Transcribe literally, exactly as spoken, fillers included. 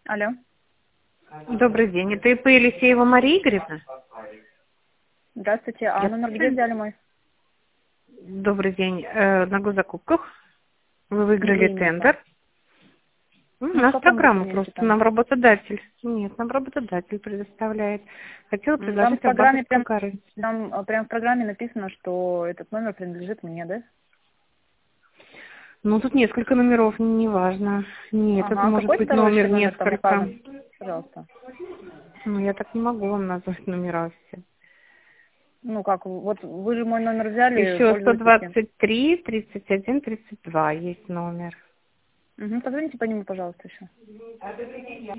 Алло. Добрый день. Это ИП Елисеева Мария Игоревна? Здравствуйте. А Я- номер где взяли мой? Добрый день. Э, на госзакупках вы Не выиграли принято. тендер. Ну, У Ну, в нас каком программа документе просто, там? нам работодатель. Нет, нам работодатель предоставляет. Хотела М, Там в предложить вам программе банковскую прям, гарантию. там э, прям в программе написано, что этот номер принадлежит мне, да? Ну, тут несколько номеров, неважно. Нет, это Ага. А может какой быть второй еще номер номер там несколько. указан? Пожалуйста. Ну, я так не могу вам назвать номера все. Ну как, вот вы же мой номер взяли, Еще сто пользуетесь им. двадцать три тридцать один тридцать два есть номер. Угу. Позвоните по нему, пожалуйста, еще.